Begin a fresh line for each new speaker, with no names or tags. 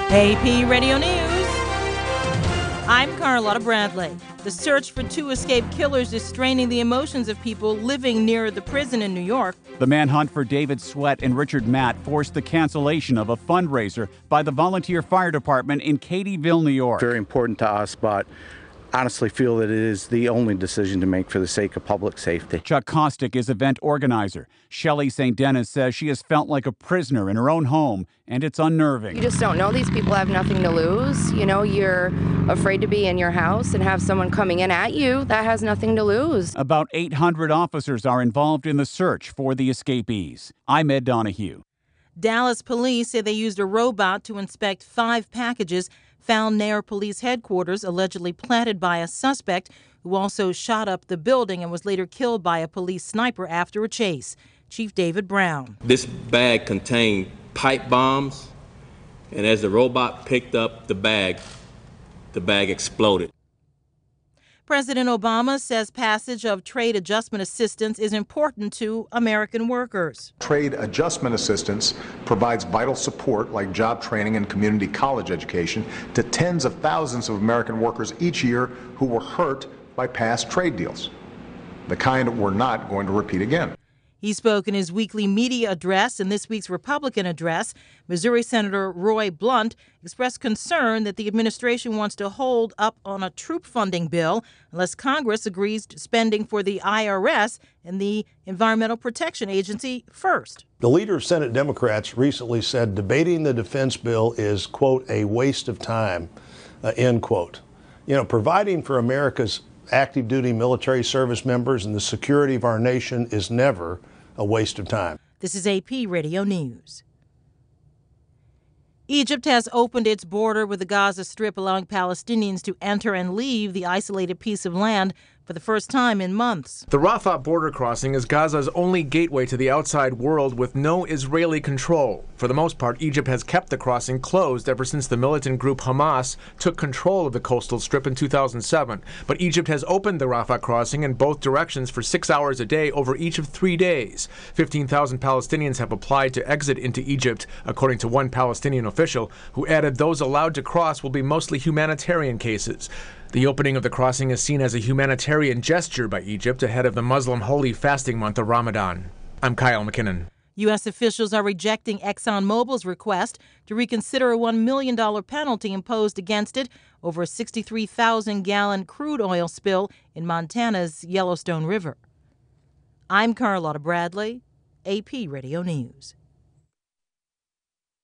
AP Radio News. I'm Carlotta Bradley. The search for two escaped killers is straining the emotions of people living near the prison in New York.
The manhunt for David Sweat and Richard Matt forced the cancellation of a fundraiser by the Volunteer Fire Department in Katyville, New York.
Very important to us, but honestly feel that it is the only decision to make for the sake of public safety.
Chuck Kostick is event organizer. Shelley St. Dennis says she has felt like a prisoner in her own home, and it's unnerving.
You just don't know. These people have nothing to lose. You know, you're afraid to be in your house and have someone coming in at you that has nothing to lose.
About 800 officers are involved in the search for the escapees. I'm Ed Donahue.
Dallas police say they used a robot to inspect 5 packages found near police headquarters, allegedly planted by a suspect who also shot up the building and was later killed by a police sniper after a chase. Chief David Brown.
This bag contained pipe bombs, and as the robot picked up the bag exploded.
President Obama says passage of trade adjustment assistance is important to American workers.
Trade adjustment assistance provides vital support like job training and community college education to tens of thousands of American workers each year who were hurt by past trade deals, the kind we're not going to repeat again.
He spoke in his weekly media address. In this week's Republican address, Missouri Senator Roy Blunt expressed concern that the administration wants to hold up on a troop funding bill unless Congress agrees to spending for the IRS and the Environmental Protection Agency first.
The leader of Senate Democrats recently said debating the defense bill is, quote, a waste of time, end quote. You know, providing for America's active duty military service members and the security of our nation is never a waste of time.
This is AP Radio News. Egypt has opened its border with the Gaza Strip, allowing Palestinians to enter and leave the isolated piece of land for the first time in months.
The Rafah border crossing is Gaza's only gateway to the outside world with no Israeli control. For the most part, Egypt has kept the crossing closed ever since the militant group Hamas took control of the coastal strip in 2007. But Egypt has opened the Rafah crossing in both directions for 6 hours a day over each of 3 days. 15,000 Palestinians have applied to exit into Egypt, according to one Palestinian official, who added those allowed to cross will be mostly humanitarian cases. The opening of the crossing is seen as a humanitarian gesture by Egypt ahead of the Muslim holy fasting month of Ramadan. I'm Kyle McKinnon.
U.S. officials are rejecting ExxonMobil's request to reconsider a $1 million penalty imposed against it over a 63,000-gallon crude oil spill in Montana's Yellowstone River. I'm Carlotta Bradley, AP Radio News.